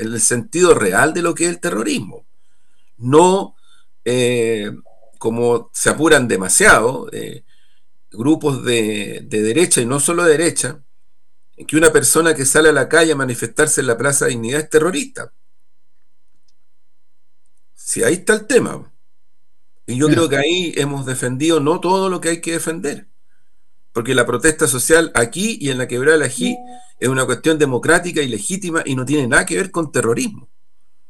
en el sentido real de lo que es el terrorismo. No como se apuran demasiado grupos de derecha y no solo de derecha, en que una persona que sale a la calle a manifestarse en la Plaza de Dignidad es terrorista. Si ahí está el tema. Y yo creo Ya. que ahí hemos defendido no todo lo que hay que defender, porque la protesta social aquí y en la Quebrada del Ají es una cuestión democrática y legítima y no tiene nada que ver con terrorismo.